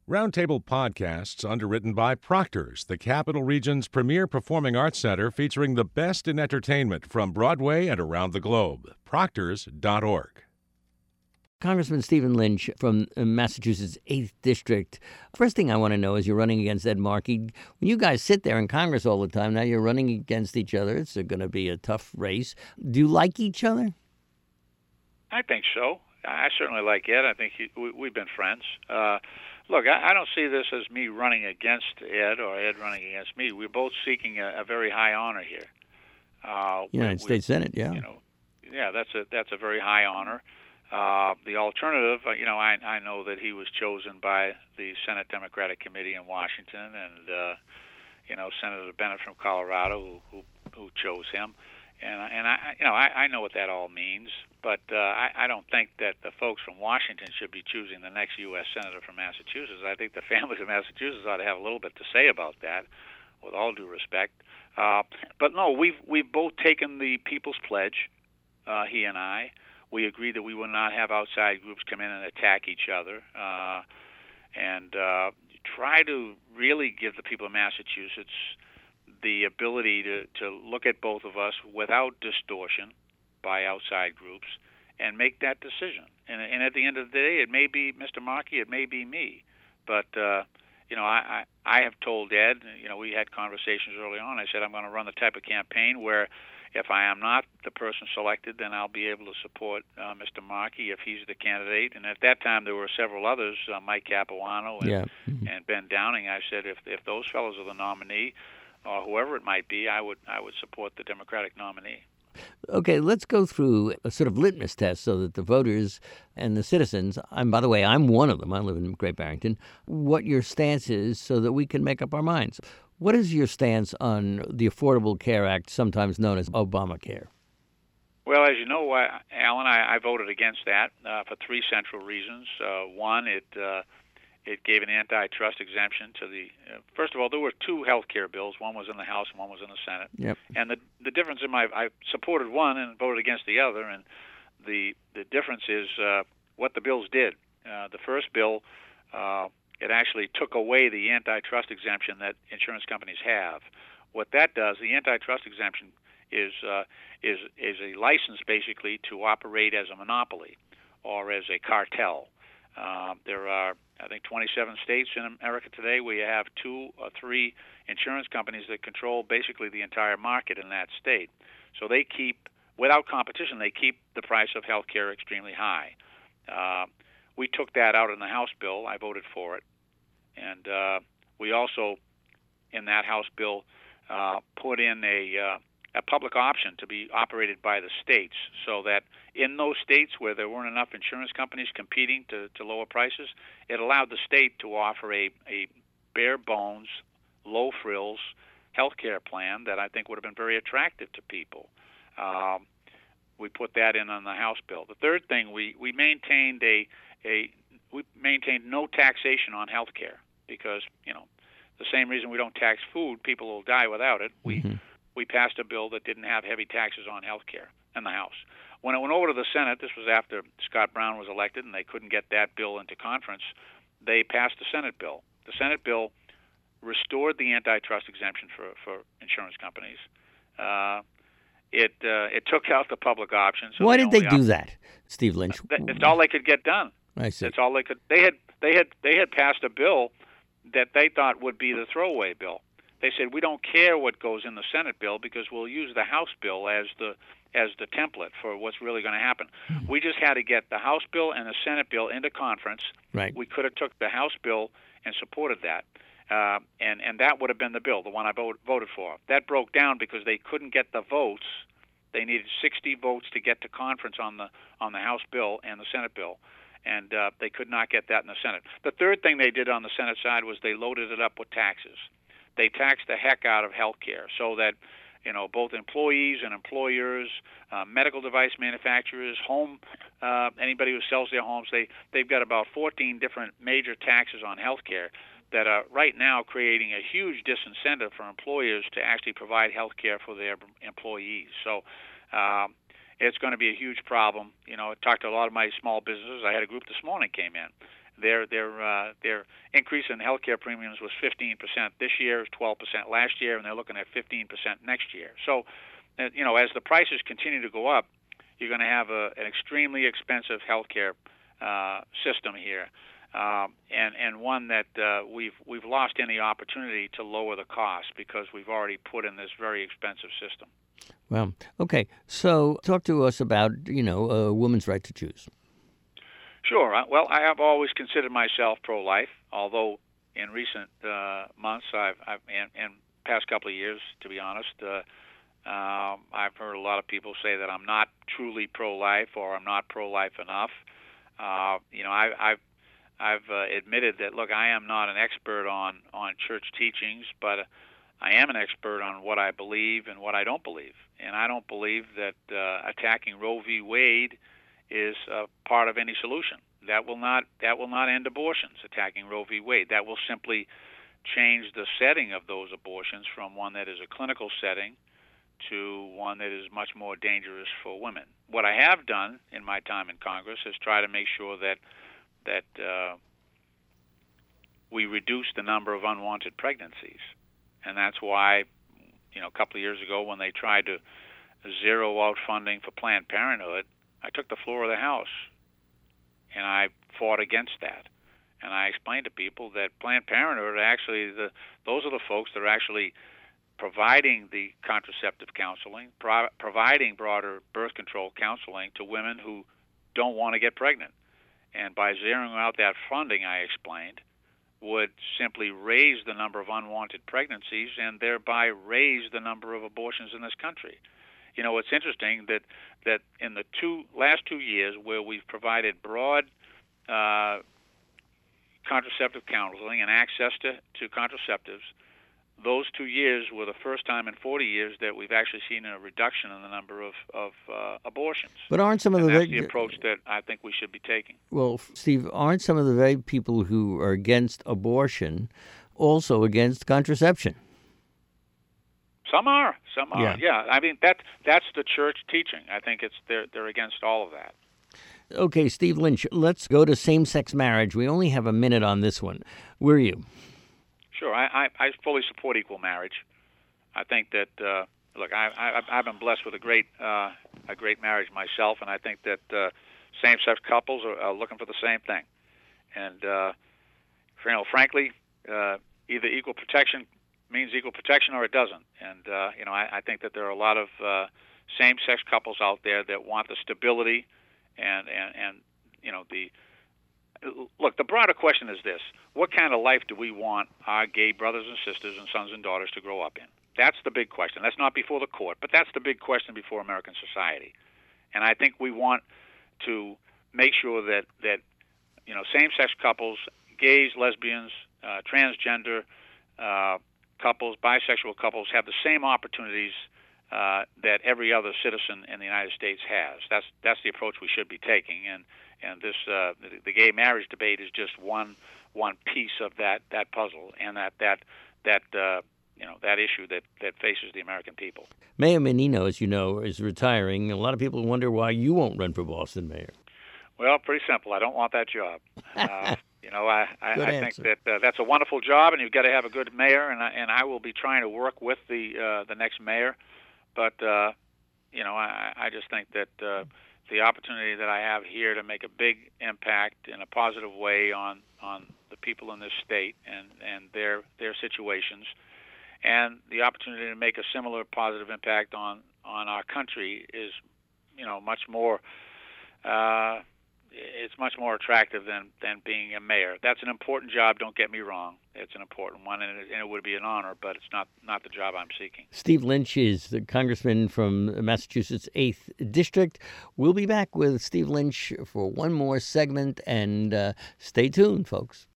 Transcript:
Roundtable Podcasts underwritten by Proctor's, the Capital Region's premier performing arts center featuring the best in entertainment from Broadway and around the globe. Proctors.org. Congressman Stephen Lynch from Massachusetts' 8th District. First thing I want to know is you're running against Ed Markey. When you guys sit there in Congress all the time, now you're running against each other. It's going to be a tough race. Do you like each other? I think so. I certainly like Ed. I think we've been friends. Look, I don't see this as me running against Ed or Ed running against me. We're both seeking a very high honor here. United States Senate, yeah. That's a very high honor. The alternative, I know that he was chosen by the Senate Democratic Committee in Washington, and Senator Bennett from Colorado who chose him, and I know what that all means. But I don't think that the folks from Washington should be choosing the next U.S. Senator from Massachusetts. I think the families of Massachusetts ought to have a little bit to say about that, with all due respect. But no, we've both taken the People's Pledge, he and I. We agreed that we would not have outside groups come in and attack each other, and try to really give the people of Massachusetts the ability to look at both of us without distortion by outside groups and make that decision. And at the end of the day, it may be Mr. Markey, it may be me. But, I have told Ed, we had conversations early on. I said I'm going to run the type of campaign where if I am not the person selected, then I'll be able to support Mr. Markey if he's the candidate. And at that time, there were several others, Mike Capuano and Ben Downing. I said if those fellows are the nominee, or whoever it might be, I would support the Democratic nominee. Okay, let's go through a sort of litmus test so that the voters and the citizens, and by the way, I'm one of them, I live in Great Barrington, what your stance is so that we can make up our minds. What is your stance on the Affordable Care Act, sometimes known as Obamacare? Well, as you know, Alan, I voted against that for three central reasons. One, it gave an antitrust exemption to the. First of all, there were two health care bills. One was in the House and one was in the Senate. Yep. And the difference I supported one and voted against the other. And the difference is what the bills did. The first bill, it actually took away the antitrust exemption that insurance companies have. What that does, the antitrust exemption is a license basically to operate as a monopoly or as a cartel. There are, I think, 27 states in America today where you have 2 or 3 insurance companies that control basically the entire market in that state. So they keep, without competition, they keep the price of health care extremely high. We took that out in the House bill. I voted for it. And we also, in that House bill, put in a public option to be operated by the states, so that in those states where there weren't enough insurance companies competing to lower prices, it allowed the state to offer a bare bones, low frills health care plan that I think would have been very attractive to people. We put that in on the House bill. The third thing, we maintained we maintained no taxation on health care because, the same reason we don't tax food, people will die without it. We passed a bill that didn't have heavy taxes on health care in the House. When it went over to the Senate, this was after Scott Brown was elected, and they couldn't get that bill into conference, they passed the Senate bill. The Senate bill restored the antitrust exemption for insurance companies. It took out the public option. So why did they do that, Steve Lynch? It's all they could get done. I see. That's all they could. They had passed a bill that they thought would be the throwaway bill. They said, we don't care what goes in the Senate bill because we'll use the House bill as the template for what's really going to happen. We just had to get the House bill and the Senate bill into conference. Right. We could have took the House bill and supported that, and that would have been the bill, the one I voted for. That broke down because they couldn't get the votes. They needed 60 votes to get to conference on the House bill and the Senate bill, and they could not get that in the Senate. The third thing they did on the Senate side was they loaded it up with taxes. They taxed the heck out of health care so that, both employees and employers, medical device manufacturers, anybody who sells their homes, they've got about 14 different major taxes on health care that are right now creating a huge disincentive for employers to actually provide health care for their employees. So it's going to be a huge problem. I talked to a lot of my small businesses. I had a group this morning came in. their increase in healthcare premiums was 15% this year, 12% last year, and they're looking at 15% next year. So, as the prices continue to go up, you're going to have an extremely expensive healthcare system here, and one that we've lost any opportunity to lower the cost because we've already put in this very expensive system. Well, okay. So talk to us about, a woman's right to choose. Sure. Well, I have always considered myself pro-life, although in recent months, and past couple of years, to be honest, I've heard a lot of people say that I'm not truly pro-life or I'm not pro-life enough. I've admitted that, look, I am not an expert on church teachings, but I am an expert on what I believe and what I don't believe. And I don't believe that attacking Roe v. Wade is part of any solution. That will not end abortions, attacking Roe v. Wade. That will simply change the setting of those abortions from one that is a clinical setting to one that is much more dangerous for women. What I have done in my time in Congress is try to make sure that we reduce the number of unwanted pregnancies. And that's why, a couple of years ago when they tried to zero out funding for Planned Parenthood, I took the floor of the House and I fought against that. And I explained to people that Planned Parenthood are actually those are the folks that are actually providing the contraceptive counseling, providing broader birth control counseling to women who don't want to get pregnant. And by zeroing out that funding, I explained, would simply raise the number of unwanted pregnancies and thereby raise the number of abortions in this country. It's interesting that in the last 2 years where we've provided broad contraceptive counseling and access to contraceptives, those 2 years were the first time in 40 years that we've actually seen a reduction in the number of abortions. But aren't some of that's the approach that I think we should be taking. Well, Steve, aren't some of the very people who are against abortion also against contraception? Some are. Yeah. I mean, that's the church teaching. I think they're against all of that. Okay, Steve Lynch, let's go to same-sex marriage. We only have a minute on this one. Where are you? Sure, I fully support equal marriage. I think that look, I've been blessed with a great marriage myself, and I think that same-sex couples are looking for the same thing. And frankly, either equal protection means equal protection or it doesn't. And I think that there are a lot of same-sex couples out there that want the stability and Look, the broader question is this: what kind of life do we want our gay brothers and sisters and sons and daughters to grow up in? That's the big question. That's not before the court, but that's the big question before American society. And I think we want to make sure that same-sex couples, gays, lesbians, transgender couples, bisexual couples have the same opportunities that every other citizen in the United States has. That's the approach we should be taking. And this the gay marriage debate is just one piece of that puzzle, and that issue that faces the American people. Mayor Menino, as you know, is retiring. A lot of people wonder why you won't run for Boston mayor. Well, pretty simple. I don't want that job. I think that that's a wonderful job, and you've got to have a good mayor, and I will be trying to work with the next mayor. But I just think that the opportunity that I have here to make a big impact in a positive way on the people in this state and their situations, and the opportunity to make a similar positive impact on our country is much more it's much more attractive than being a mayor. That's an important job, don't get me wrong. It's an important one, and it would be an honor, but it's not the job I'm seeking. Steve Lynch is the congressman from Massachusetts' 8th District. We'll be back with Steve Lynch for one more segment, and stay tuned, folks.